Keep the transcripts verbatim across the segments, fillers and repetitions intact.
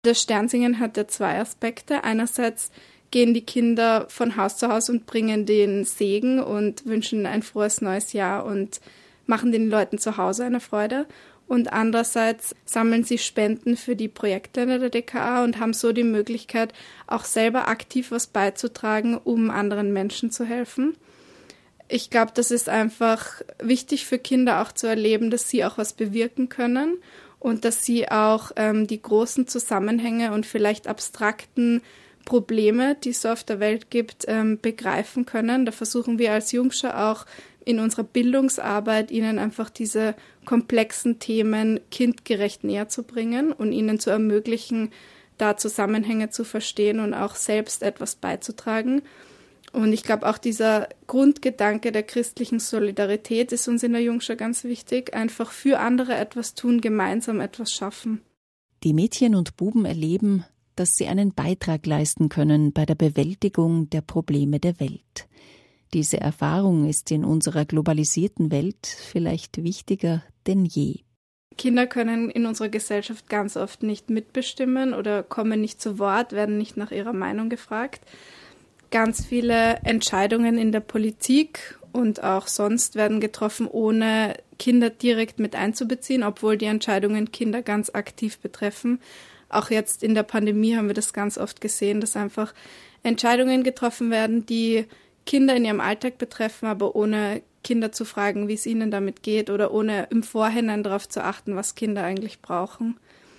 Das Sternsingen hat ja zwei Aspekte. Einerseits gehen die Kinder von Haus zu Haus und bringen den Segen und wünschen ein frohes neues Jahr und machen den Leuten zu Hause eine Freude. Und andererseits sammeln sie Spenden für die Projektländer der D K A und haben so die Möglichkeit, auch selber aktiv was beizutragen, um anderen Menschen zu helfen. Ich glaube, das ist einfach wichtig für Kinder auch zu erleben, dass sie auch was bewirken können und dass sie auch ähm, die großen Zusammenhänge und vielleicht abstrakten Probleme, die es so auf der Welt gibt, ähm, begreifen können. Da versuchen wir als Jungschar auch in unserer Bildungsarbeit ihnen einfach diese komplexen Themen kindgerecht näher zu bringen und ihnen zu ermöglichen, da Zusammenhänge zu verstehen und auch selbst etwas beizutragen. Und ich glaube, auch dieser Grundgedanke der christlichen Solidarität ist uns in der Jungschar ganz wichtig. Einfach für andere etwas tun, gemeinsam etwas schaffen. Die Mädchen und Buben erleben, dass sie einen Beitrag leisten können bei der Bewältigung der Probleme der Welt. Diese Erfahrung ist in unserer globalisierten Welt vielleicht wichtiger denn je. Kinder können in unserer Gesellschaft ganz oft nicht mitbestimmen oder kommen nicht zu Wort, werden nicht nach ihrer Meinung gefragt. Ganz viele Entscheidungen in der Politik und auch sonst werden getroffen, ohne Kinder direkt mit einzubeziehen, obwohl die Entscheidungen Kinder ganz aktiv betreffen. Auch jetzt in der Pandemie haben wir das ganz oft gesehen, dass einfach Entscheidungen getroffen werden, die Kinder in ihrem Alltag betreffen, aber ohne Kinder zu fragen, wie es ihnen damit geht oder ohne im Vorhinein darauf zu achten, was Kinder eigentlich brauchen.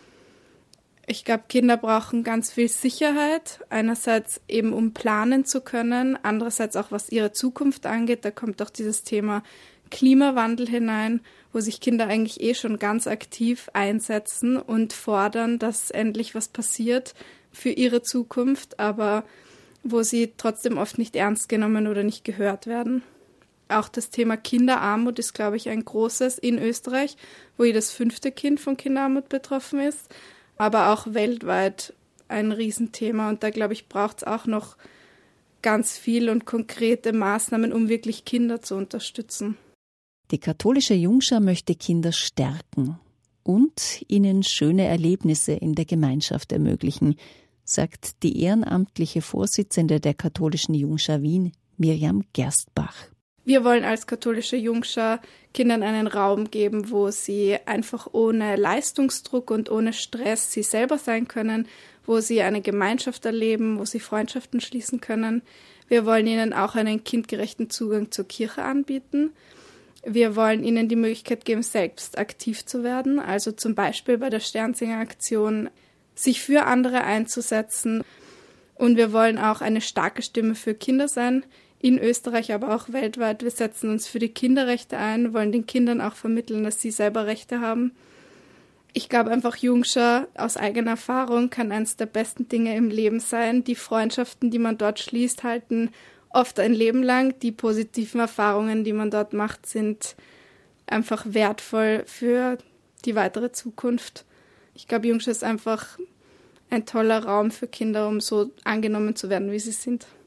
Ich glaube, Kinder brauchen ganz viel Sicherheit, einerseits eben um planen zu können, andererseits auch was ihre Zukunft angeht. Da kommt auch dieses Thema Klimawandel hinein, wo sich Kinder eigentlich eh schon ganz aktiv einsetzen und fordern, dass endlich was passiert für ihre Zukunft, aber wo sie trotzdem oft nicht ernst genommen oder nicht gehört werden. Auch das Thema Kinderarmut ist, glaube ich, ein großes in Österreich, wo jedes fünfte Kind von Kinderarmut betroffen ist, aber auch weltweit ein Riesenthema. Und da, glaube ich, braucht es auch noch ganz viel und konkrete Maßnahmen, um wirklich Kinder zu unterstützen. Die katholische Jungschar möchte Kinder stärken und ihnen schöne Erlebnisse in der Gemeinschaft ermöglichen, sagt die ehrenamtliche Vorsitzende der katholischen Jungschar Wien, Miriam Gerstbach. Wir wollen als katholische Jungschar Kindern einen Raum geben, wo sie einfach ohne Leistungsdruck und ohne Stress sie selber sein können, wo sie eine Gemeinschaft erleben, wo sie Freundschaften schließen können. Wir wollen ihnen auch einen kindgerechten Zugang zur Kirche anbieten. Wir wollen ihnen die Möglichkeit geben, selbst aktiv zu werden, also zum Beispiel bei der Sternsinger-Aktion sich für andere einzusetzen. Und wir wollen auch eine starke Stimme für Kinder sein, in Österreich, aber auch weltweit. Wir setzen uns für die Kinderrechte ein, wollen den Kindern auch vermitteln, dass sie selber Rechte haben. Ich glaube einfach, Jungschar aus eigener Erfahrung kann eines der besten Dinge im Leben sein. Die Freundschaften, die man dort schließt, halten oft ein Leben lang. Die positiven Erfahrungen, die man dort macht, sind einfach wertvoll für die weitere Zukunft. Ich glaube, Jungschar ist einfach ein toller Raum für Kinder, um so angenommen zu werden, wie sie sind.